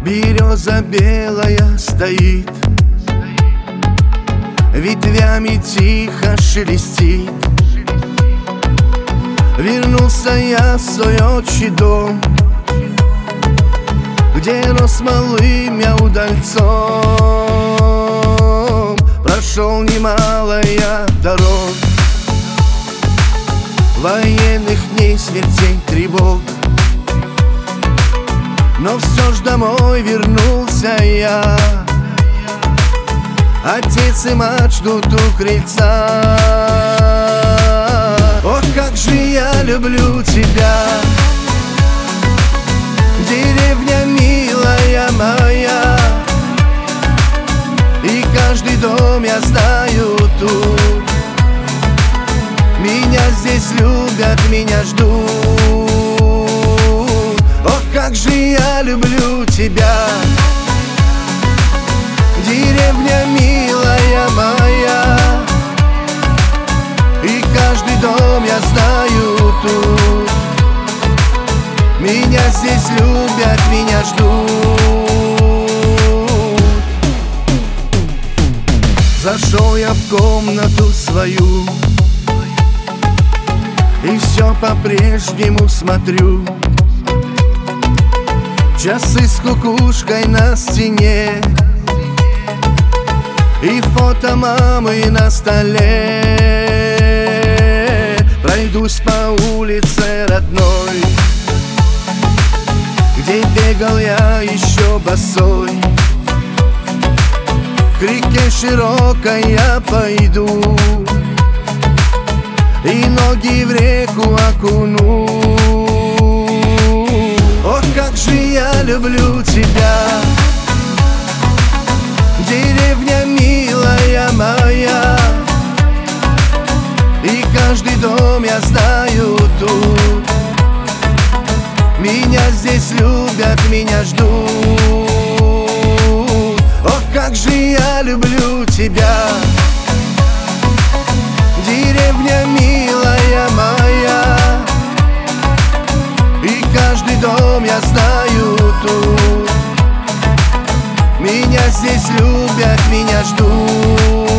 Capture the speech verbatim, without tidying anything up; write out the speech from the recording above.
Береза белая стоит, ветвями тихо шелестит. Вернулся я в свой отчий дом, где рос малым я удальцом. Прошел немало я дорог, военных дней, смертей, тревог, но все ж домой вернулся я. Отец и мать ждут у крыльца. Ох, как же я люблю тебя, деревня милая моя, и каждый дом я знаю тут. Меня здесь любят, меня ждут. Ох, как же я люблю тебя, деревня милая моя, и каждый дом я знаю тут. Меня здесь любят, меня ждут. Зашел я в комнату свою, и все по-прежнему смотрю. Часы с кукушкой на стене, и фото мамы на столе. Пройдусь по улице родной, где бегал я еще босой. К реке широкой я пойду, и ноги в реку окуну. Ох, как же я люблю тебя, деревня милая моя, и каждый дом я знаю тут. Меня здесь любят, меня ждут. Ох, как же я люблю тебя, деревня милая моя, и каждый дом я знаю тут. Меня здесь любят, меня ждут.